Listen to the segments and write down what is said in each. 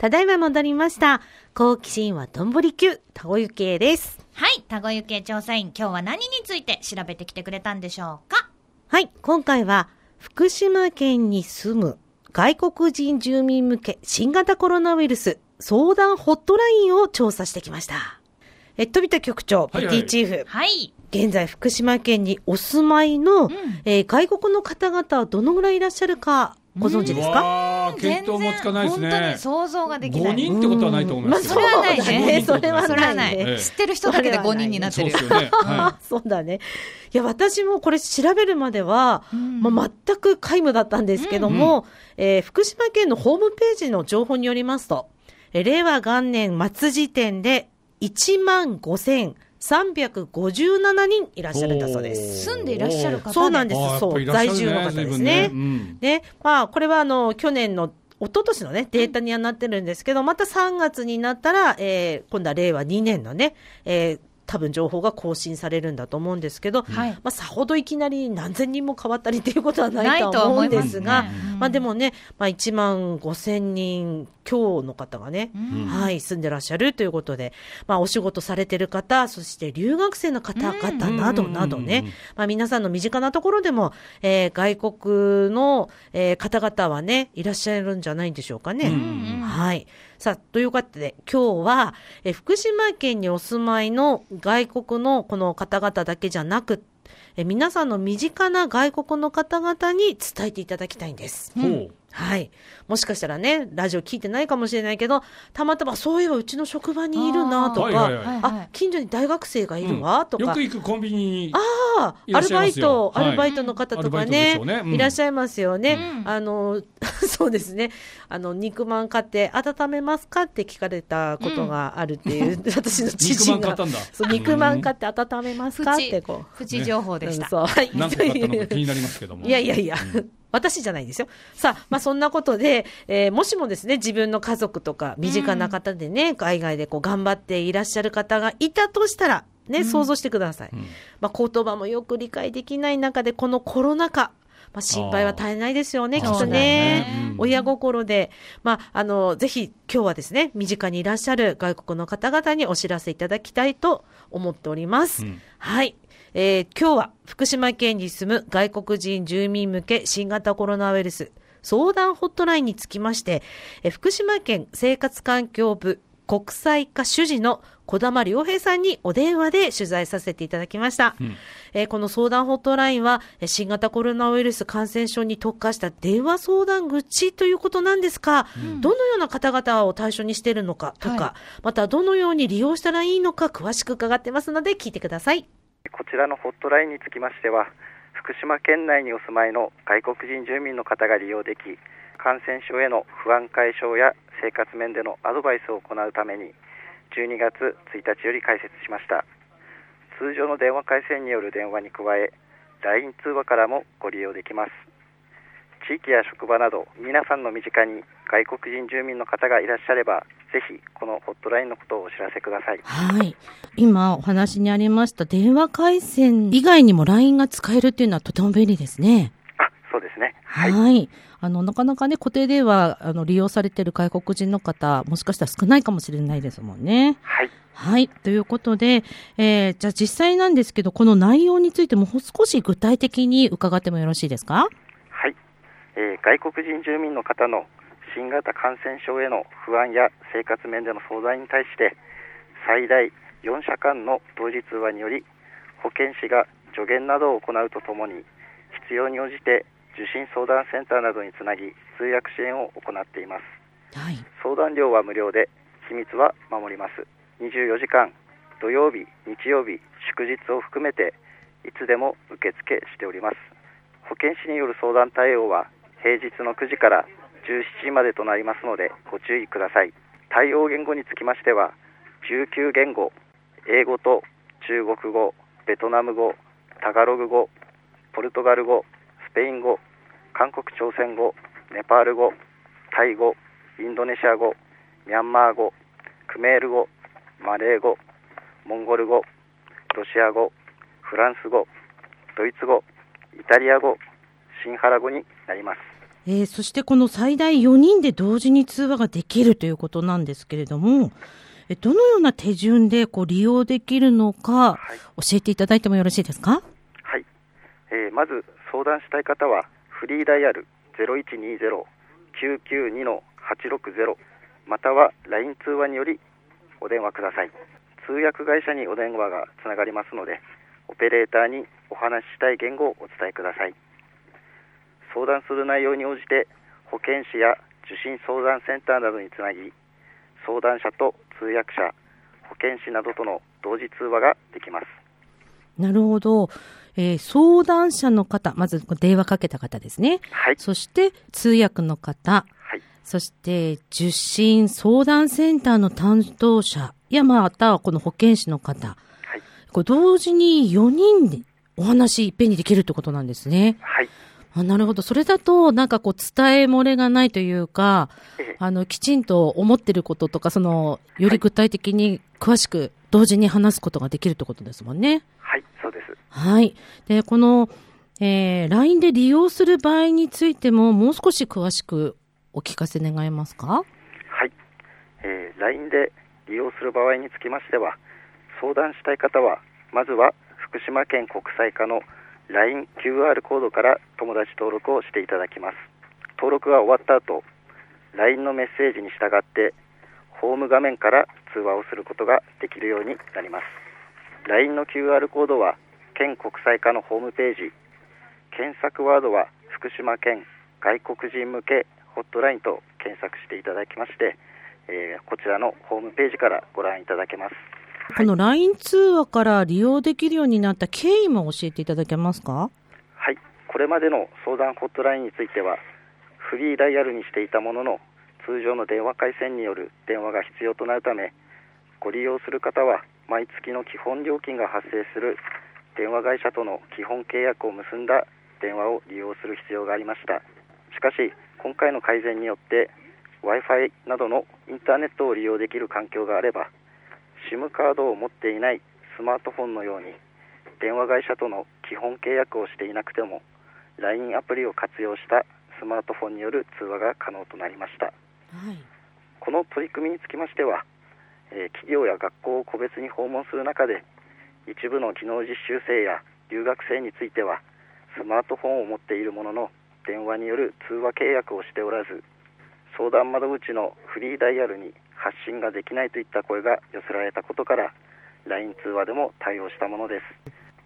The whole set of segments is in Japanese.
ただいま戻りました。好奇心はどんぶり級、たごゆけです。 はい、たごゆけ調査員、今日は何について調べてきてくれたんでしょうか？ はい、今回は福島県に住む外国人住民向け新型コロナウイルス相談ホットラインを調査してきました。飛田局長、 はいはい、 ペティチーフ。 はい。 現在福島県にお住まいの、外国の方々はどのぐらいいらっしゃるかご存知ですか？ 見当もつかないですね。 本当に想像ができない。 5人ってことはないと思いますけど。 それはないね。 それはないね。 知ってる人だけで5人になってるよ。 そうですよね。はい、 そうだね。いや、私もこれ調べるまでは、全く皆無だったんですけども、福島県のホームページの情報によりますと、令和元年末時点で15,357人いらっしゃるんだそうです。 住んでいらっしゃる方で。 そうなんです。そう、在住の方ですね。で、これは去年の一昨年のね、データにはなってるんですけど、また3月になったら、今度は令和2年のね、多分情報が更新されるんだと思うんですけど、さほどいきなり何千人も変わったりっていうことはないとは思うんですが、でもね、15,000人強の方がね、住んでらっしゃるということで、お仕事されてる方、そして留学生の方々などなどね、皆さんの身近なところでも、外国の、方々はね、いらっしゃるんじゃないんでしょうかね。はい。さあ、ということで、今日は、福島県にお住まいの外国のこの方々だけじゃなく、皆さんの身近な外国の方々に伝えていただきたいんです。はい。もしかしたらね、ラジオ聞いてないかもしれないけど、たまたまそういえばうちの職場にいるなとか、近所に大学生がいるわとか。 よく行くコンビニにアルバイトの方とかね、いらっしゃいますよね。そうですね。肉まん買って温めますかって聞かれたことがあるっていう、私の知人が。肉まん買って温めますかってこう。 プチ情報でした。 何個買ったのか気になりますけども。 いや。私じゃないですよ。さあ、そんなことで、もしもですね、自分の家族とか身近な方でね、海外でこう頑張っていらっしゃる方がいたとしたら、ね、想像してください。言葉もよく理解できない中で、このコロナ禍、心配は絶えないですよね、きっとね。親心で。ぜひ今日はですね、身近にいらっしゃる外国の方々にお知らせいただきたいと思っております。はい。今日は福島県に住む外国人住民向け新型コロナウイルス相談ホットラインにつきまして、福島県生活環境部国際課主事の児玉良平さんにお電話で取材させていただきました。この相談ホットラインは新型コロナウイルス感染症に特化した電話相談口ということなんですが、どのような方々を対象にしているのかとか、またどのように利用したらいいのか詳しく伺ってますので聞いてください。 こちらのホットラインにつきましては、福島県内にお住まいの外国人住民の方が利用でき、感染症への不安解消や生活面でのアドバイスを行うために12月1日より開設しました。通常の電話回線による電話に加え、 LINE 通話からもご利用できます。地域や職場など皆さんの身近に外国人住民の方がいらっしゃれば、ぜひこのホットラインのことをお知らせください。 はい。今お話にありました電話回線以外にも LINE が使えるっていうのはとても便利ですね。 そうですね。 はい。なかなかね、固定電話利用されている外国人の方、もしかしたら少ないかもしれないですもんね。はい。ということで、じゃあ実際なんですけど、この内容についてもう少し具体的に伺ってもよろしいですか？ はい。外国人住民の方の新型感染症への不安や生活面での相談に対して、最大4社間の同時通話により、保健師が助言などを行うとともに、必要に応じて受診相談センターなどにつなぎ、通訳支援を行っています。相談料は無料で、秘密は守ります。24時間、土曜日、日曜日、祝日を含めて、いつでも受付しております。保健師による相談対応は、平日の9時から17時までとなりますので、ご注意ください。対応言語につきましては、19言語、英語と中国語、ベトナム語、タガログ語、ポルトガル語、スペイン語、韓国朝鮮語、ネパール語、タイ語、インドネシア語、ミャンマー語、クメール語、マレー語、モンゴル語、ロシア語、フランス語、ドイツ語、イタリア語、シンハラ語になります。 そしてこの最大4人で同時に通話ができるということなんですけれども、どのような手順で利用できるのか、教えていただいてもよろしいですか？ はい。まず相談したい方はフリーダイヤル 0120-992-860 または LINE 通話によりお電話ください。通訳会社にお電話がつながりますので、オペレーターにお話ししたい言語をお伝えください。相談する内容に応じて保健師や受診相談センターなどにつなぎ、相談者と通訳者、保健師などとの同時通話ができます。 なるほど。相談者の方、まず電話かけた方ですね。 はい。 そして通訳の方、 はい。 そして受診相談センターの担当者やまたはこの保健師の方、はい、同時に4人でお話いっぺんにできるってことなんですね。 はい。 なるほど。それだと伝え漏れがないというか、きちんと思ってることとか、より具体的に詳しく同時に話すことができるってことですもんね。 はい、そうです。 はい。で、この、LINE で利用する場合についても、もう少し詳しくお聞かせ願えますか？ はい。LINE で利用する場合につきましては、相談したい方は、まずは福島県国際課のLINE QR コードから友達登録をしていただきます。登録が終わった後、LINE のメッセージに従ってホーム画面から通話をすることができるようになります。 LINE の QR コードは県国際課のホームページ、検索ワードは福島県外国人向けホットラインと検索していただきまして、こちらのホームページからご覧いただけます。 この LINE 通話から利用できるようになった経緯も教えていただけますか？ はい。これまでの相談ホットラインについてはフリーダイヤルにしていたものの、通常の電話回線による電話が必要となるため、ご利用する方は毎月の基本料金が発生する電話会社との基本契約を結んだ電話を利用する必要がありました。しかし今回の改善によって Wi-Fi などのインターネットを利用できる環境があれば、SIM カードを持っていないスマートフォンのように電話会社との基本契約をしていなくても LINE アプリを活用したスマートフォンによる通話が可能となりました。はい、この取り組みにつきましては、企業や学校を個別に訪問する中で、一部の技能実習生や留学生についてはスマートフォンを持っているものの電話による通話契約をしておらず、相談窓口のフリーダイヤルに発信ができないといった声が寄せられたことから LINE 通話でも対応したものです。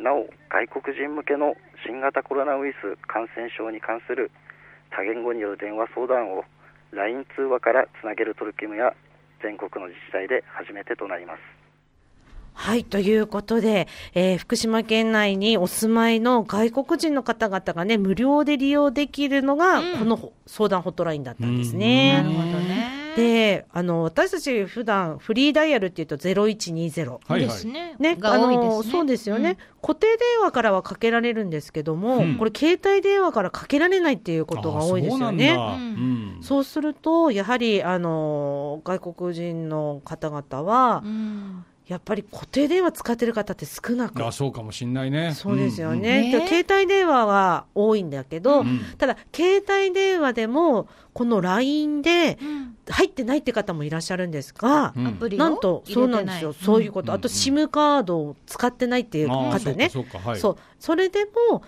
なお、外国人向けの新型コロナウイルス感染症に関する多言語による電話相談を LINE 通話からつなげる取り組みは全国の自治体で初めてとなります。 はい、ということで、福島県内にお住まいの外国人の方々がね、無料で利用できるのが、この相談ホットラインだったんですね。 なるほどね。 で、私たち普段フリーダイヤルっていうと0120。 はいですね。 ね、 が多いですね。 そうですよね、固定電話からはかけられるんですけども、これ携帯電話からかけられないっていうことが多いですよね。そうすると、やはり、外国人の方々は、やっぱり固定電話使ってる方って少なく。 そうかもしんないね。 そうですよね。携帯電話は多いんだけど、ただ携帯電話でもこの LINE で入ってないって方もいらっしゃるんですが、なんとそうなんですよ。そういうこと。あと SIM カードを使ってないっていう方ね。そう。それでも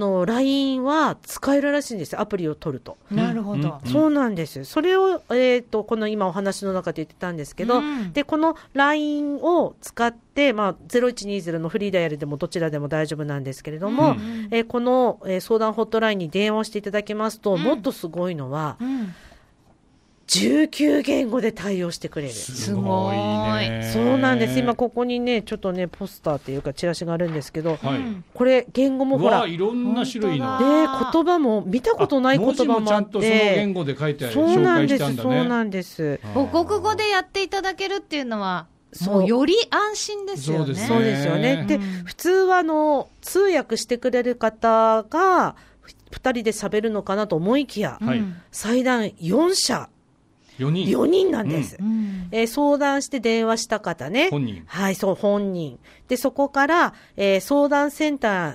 LINE は使えるらしいんですよ。アプリを取ると。 なるほど。 そうなんです。それをこの今お話の中で言ってたんですけど、でこの LINE を使って、0120のフリーダイヤルでもどちらでも大丈夫なんですけれども、この、相談ホットラインに電話をしていただきますと、もっとすごいのは、19言語で対応してくれる。 すごいね。 そうなんです。今ここにね、ちょっとね、ポスターっていうかチラシがあるんですけど、これ言語もほら、 いろんな種類の。 で、言葉も見たことない言葉もあって、 ちゃんとその言語で書いて紹介したんだね。 そうなんです。 母国語でやっていただけるっていうのは、もうより安心ですよね。 そうですよね。で、普通は通訳してくれる方が2人で喋るのかなと思いきや、最大4社。4人なんです。相談して電話した方ね。 本人。 はい、そう、本人。で、そこから、相談センター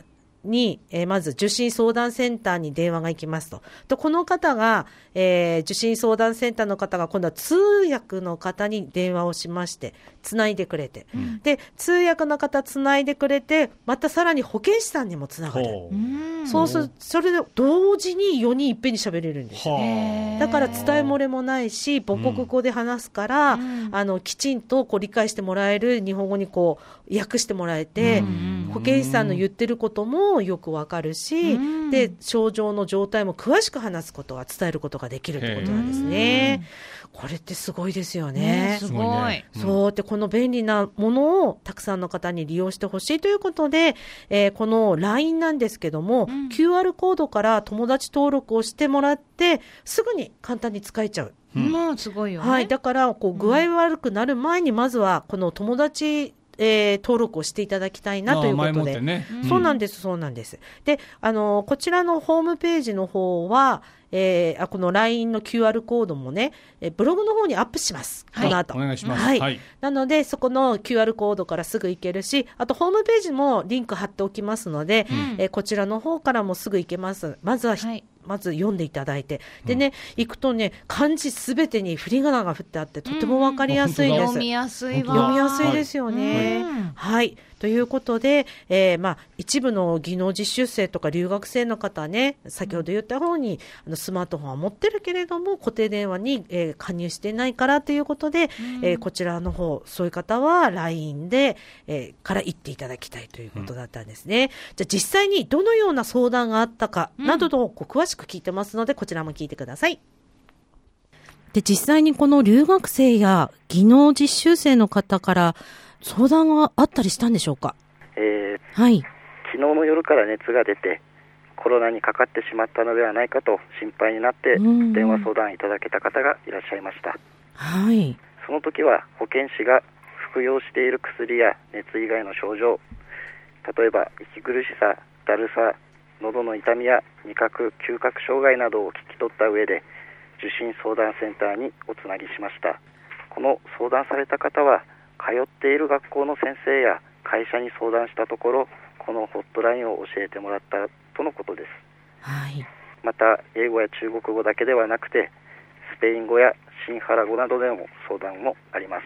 に、まず受信相談センターに電話が行きますと。この方が、受信相談センターの方が今度は通訳の方に電話をしまして、つないでくれて。で、通訳の方つないでくれて、またさらに保健師さんにもつながる。そうする、それで同時に4人いっぺんに喋れるんですよ。だから伝え漏れもないし、母国語で話すから、きちんとこう理解してもらえる日本語にこう訳してもらえて、保健師さんの言ってることもよくわかるし、で、症状の状態も詳しく話すことは伝えることができるってことなんですね。これってすごいですよね。 すごい。 そうで、この便利なものをたくさんの方に利用してほしいということで、この LINE なんですけども、QR コードから友達登録をしてもらって、すぐに簡単に使えちゃう。 すごいよね。 はい。だから、こう、具合悪くなる前に、まずは、この友達、登録をしていただきたいなということで。 ね、 そうなんです、そうなんです。で、こちらのホームページの方は、この LINE の QR コードもね、ブログの方にアップします。この後。 お願いします。 はい。なので、そこの QR コードからすぐ行けるし、あとホームページもリンク貼っておきますので、こちらの方からもすぐ行けます。まずは、まず読んでいただいて。でね、行くとね、漢字すべてに振り仮名が振ってあって、とてもわかりやすいです。 読みやすいわ。 読みやすいですよね。はい。ということで、一部の技能実習生とか留学生の方ね、先ほど言った方に、スマートフォンは持ってるけれども、固定電話に、加入していないからということで、こちらの方、そういう方は LINE で、から行っていただきたいということだったんですね。じゃあ実際にどのような相談があったかなどと詳しく聞いてますので、こちらも聞いてください。で、実際にこの留学生や技能実習生の方から相談があったりしたんでしょうか？はい。 昨日の夜から熱が出て、コロナにかかってしまったのではないかと心配になって電話相談いただけた方がいらっしゃいました。 はい。 その時は保健師が服用している薬や熱以外の症状、例えば息苦しさ、だるさ、喉の痛みや味覚・嗅覚障害などを聞き取った上で受診相談センターにおつなぎしました。この相談された方は通っている学校の先生や会社に相談したところ、このホットラインを教えてもらったとのことです。 はい。 また英語や中国語だけではなくてスペイン語やシンハラ語などでも相談もあります。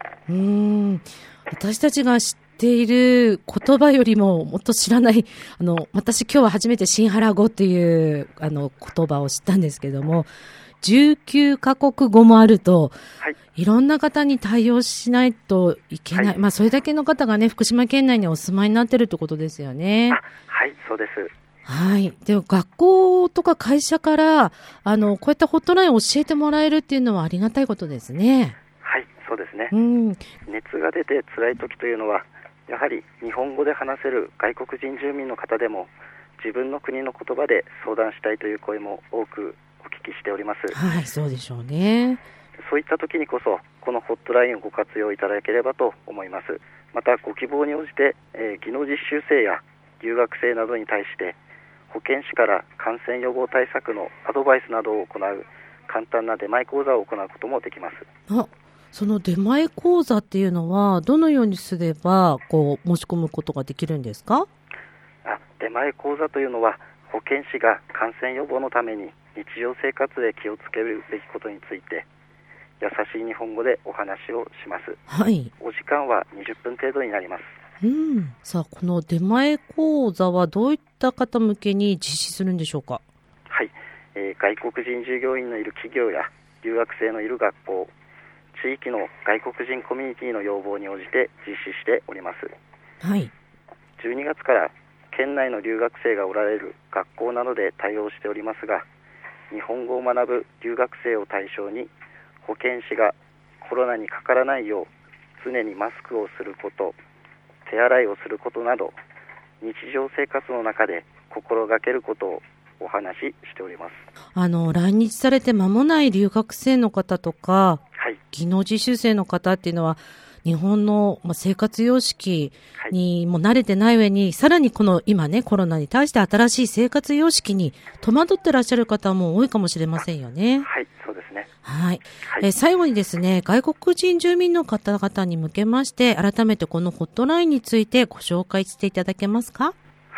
私たちが知っている言葉よりももっと知らない、私今日は初めてシンハラ語っていう言葉を知ったんですけども、19カ国語もあると、いろんな方に対応しないといけない。それだけの方がね、福島県内にお住まいになってるってことですよね。 はい、そうです。 はい。でも学校とか会社から、こういったホットラインを教えてもらえるっていうのはありがたいことですね。 はい、そうですね。熱が出て辛い時というのは、やはり日本語で話せる外国人住民の方でも、自分の国の言葉で相談したいという声も多くお聞きしております。 はい、そうでしょうね。 そういった時にこそ、このホットラインをご活用いただければと思います。また、ご希望に応じて、技能実習生や留学生などに対して、保健師から感染予防対策のアドバイスなどを行う簡単な出前講座を行うこともできます。 その出前講座っていうのはどのようにすれば申し込むことができるんですか？ 出前講座というのは保健師が感染予防のために日常生活で気をつけるべきことについて優しい日本語でお話をします。 はい。 お時間は20分程度になります。 さあ、この出前講座はどういった方向けに実施するんでしょうか？ はい、外国人従業員のいる企業や留学生のいる学校、地域の外国人コミュニティの要望に応じて実施しております。 はい。 12月から県内の留学生がおられる学校などで対応しておりますが、日本語を学ぶ留学生を対象に保健師がコロナにかからないよう常にマスクをすること、手洗いをすることなど日常生活の中で心がけることをお話ししております。 来日されて間もない留学生の方とか、技能実習生の方っていうのは日本の生活様式にも慣れてない上に、さらにこの今ね、コロナに対して新しい生活様式に戸惑ってらっしゃる方も多いかもしれませんよね。 はい、そうですね。 はい。最後にですね、外国人住民の方々に向けまして、改めてこのホットラインについてご紹介していただけますか？ はい。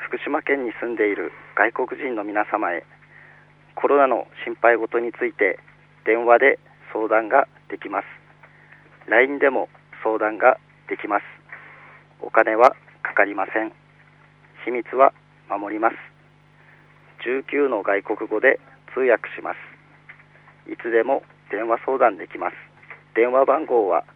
福島県に住んでいる外国人の皆様へ、コロナの心配事について電話で相談ができます。 LINE でも相談ができます。お金はかかりません。秘密は守ります。19の外国語で通訳します。いつでも電話相談できます。電話番号は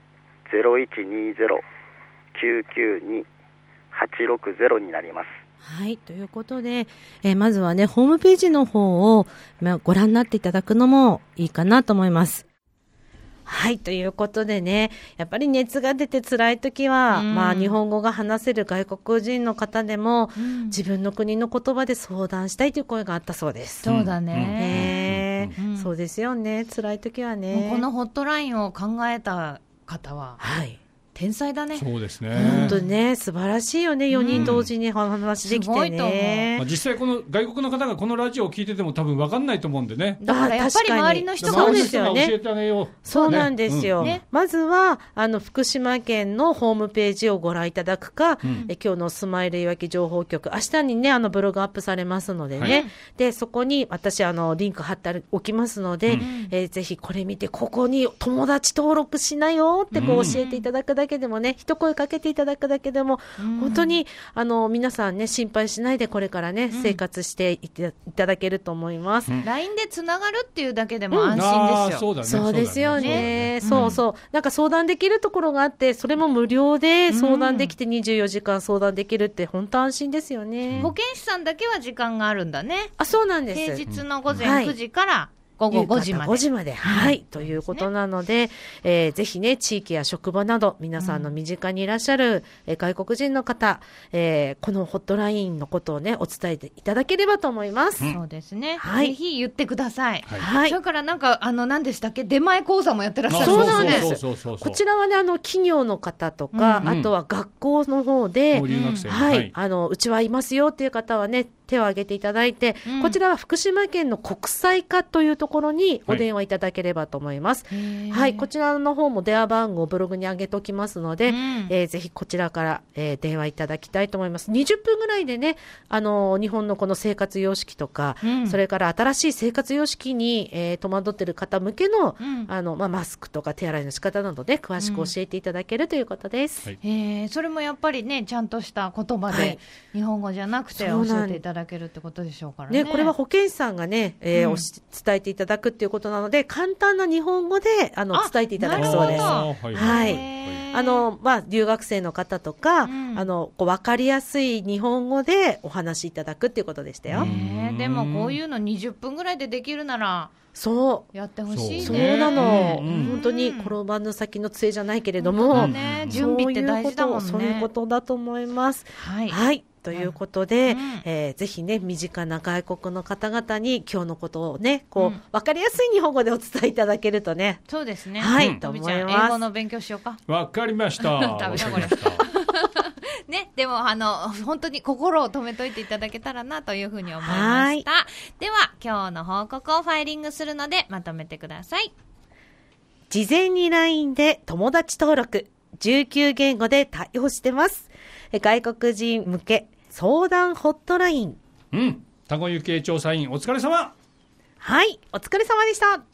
0120-992-860 になります。 はい、ということで、まずはね、ホームページの方を、ご覧になっていただくのもいいかなと思います。はい、ということでね、やっぱり熱が出て辛い時は、日本語が話せる外国人の方でも、自分の国の言葉で相談したいという声があったそうです。 そうだね。 そうですよね、辛い時はね。 このホットラインを考えた方は、はい、天才だね。 そうですね。 本当ね、素晴らしいよね。4人同時に話できてね。すごいと思う。 実際この外国の方がこのラジオを聞いてても多分分かんないと思うんでね。 だからやっぱり周りの人がそうですよね。 教えてあげよう。 そうなんですよ。まずは福島県のホームページをご覧いただくか、今日のスマイルいわき情報局、明日にねブログアップされますのでね。でそこに私リンク貼っておきますので、ぜひこれ見てここに友達登録しなよって教えていただくだけでもね、一声かけていただくだけでも、本当に皆さんね心配しないでこれからね、生活していただけると思います。 LINE でつながるっていうだけでも安心ですよ。 そうですよね。そうそう。なんか相談できるところがあって、それも無料で相談できて24時間相談できるって本当安心ですよね。 保健師さんだけは時間があるんだね。 あ、そうなんです。 平日の午前9時から、午後5時まで。 5時まで。はい。ということなので、ぜひね、地域や職場など、皆さんの身近にいらっしゃる、外国人の方、このホットラインのことをね、お伝えていただければと思います。 そうですね。 はい。 ぜひ言ってください。 はい。 それからなんか、何でしたっけ、出前講座もやってらっしゃる。 そうなんです。こちらはね、企業の方とか、あとは学校の方で、はい。うちはいますよっていう方はね、手を挙げていただいて、こちらは福島県の国際課というところにお電話いただければと思います。はい、こちらの方も電話番号をブログに上げておきますので、ぜひこちらから、電話いただきたいと思います。20分ぐらいでね、日本のこの生活様式とか、それから新しい生活様式に、戸惑っている方向けの、マスクとか手洗いの仕方などで詳しく教えていただけるということです。 それもやっぱりね、ちゃんとした言葉で、日本語じゃなくて教えていただけるってことでしょうからね。 これは保健師さんがね、伝えていただくっていうことなので、簡単な日本語で伝えていただくそうです。はい。留学生の方とか、分かりやすい日本語でお話しいただくっていうことでしたよ。 でもこういうの20分ぐらいでできるなら、 そうやってほしいね。 そうなの。本当に転ばぬ先の杖じゃないけれども、 準備って大事だもんね。 そういうことだと思います。はい。ということで、ぜひね、身近な外国の方々に今日のことをね、分かりやすい日本語でお伝えいただけるとね。 そうですね。 はい、と思います。 英語の勉強しようか。 わかりました。 ね、でも本当に心を止めといていただけたらなというふうに思いました。では、今日の報告をファイリングするのでまとめてください。 事前に LINE で友達登録、19言語で対応してます。外国人向け相談ホットライン。 田子幸恵調査員、お疲れ様。 はい、お疲れ様でした。